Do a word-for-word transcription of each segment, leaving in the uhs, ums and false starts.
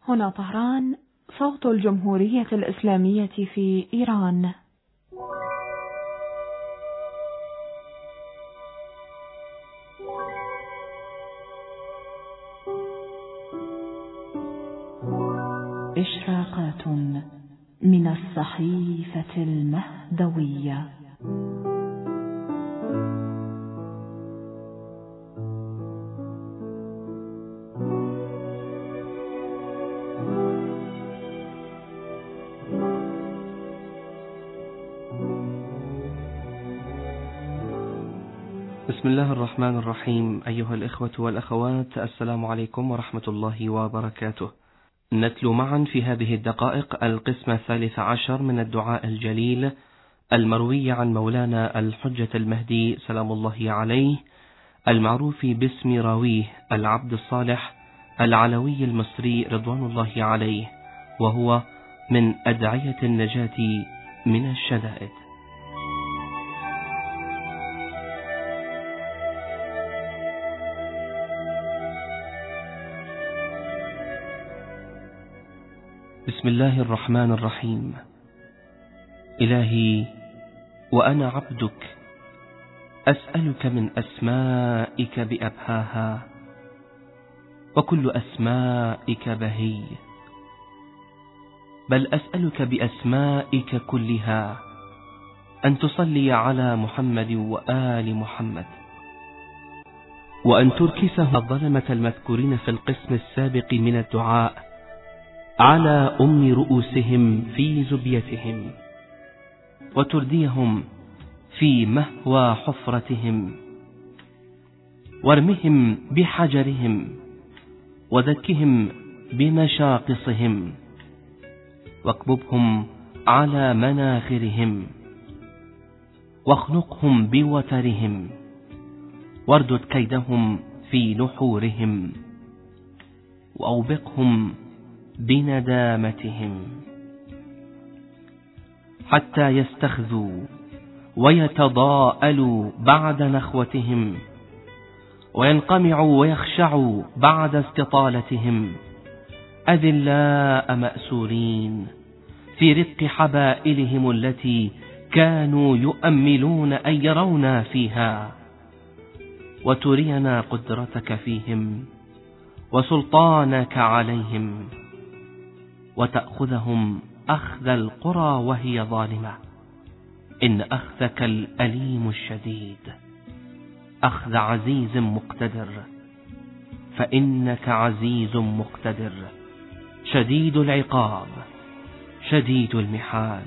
هنا طهران، صوت الجمهورية الإسلامية في إيران. إشراقات من الصحيفة المهدوية. بسم الله الرحمن الرحيم. أيها الإخوة والأخوات، السلام عليكم ورحمة الله وبركاته. نتلو معا في هذه الدقائق القسم الثالث عشر من الدعاء الجليل المروي عن مولانا الحجة المهدي سلام الله عليه، المعروف باسم راويه العبد الصالح العلوي المصري رضوان الله عليه، وهو من أدعية النجاة من الشدائد. بسم الله الرحمن الرحيم. إلهي وأنا عبدك أسألك من أسمائك بأبهاها، وكل أسمائك بهي، بل أسألك بأسمائك كلها أن تصلي على محمد وآل محمد، وأن تركسه الظلمة المذكورين في القسم السابق من الدعاء على أم رؤوسهم في زبيتهم، وترديهم في مهوى حفرتهم، وارمهم بحجرهم، وذكهم بمشاقصهم، واكببهم على مناخرهم، واخنقهم بوترهم، واردد كيدهم في نحورهم، وأوبقهم بندامتهم، حتى يستخذوا ويتضاءلوا بعد نخوتهم، وينقمعوا ويخشعوا بعد استطالتهم، أذلاء مأسورين في رق حبائلهم التي كانوا يؤملون أن يرونا فيها، وترينا قدرتك فيهم وسلطانك عليهم، وتأخذهم أخذ القرى وهي ظالمة، إن أخذك الأليم الشديد أخذ عزيز مقتدر، فإنك عزيز مقتدر شديد العقاب شديد المحال.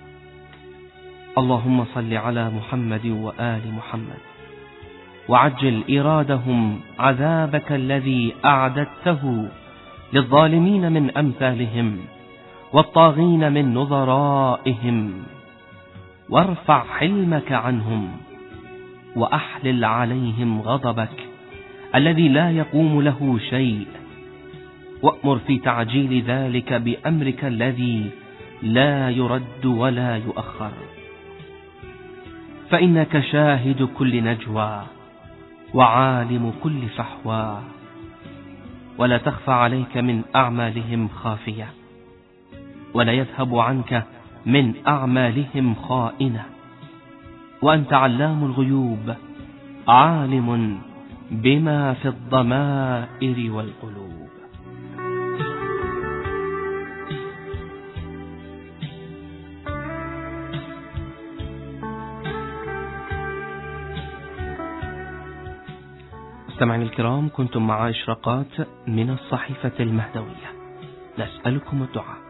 اللهم صل على محمد وآل محمد، وعجل إيرادهم عذابك الذي أعددته للظالمين من أمثالهم والطاغين من نظرائهم، وارفع حلمك عنهم، وأحلل عليهم غضبك الذي لا يقوم له شيء، وأمر في تعجيل ذلك بأمرك الذي لا يرد ولا يؤخر، فإنك شاهد كل نجوى وعالم كل فحوى، ولا تخفى عليك من أعمالهم خافية، ولا يذهب عنك من أعمالهم خائنة، وأنت علام الغيوب عالم بما في الضمائر والقلوب. مستمعينا الكرام، كنتم مع إشراقات من الصحيفة المهدوية، نسألكم الدعاء.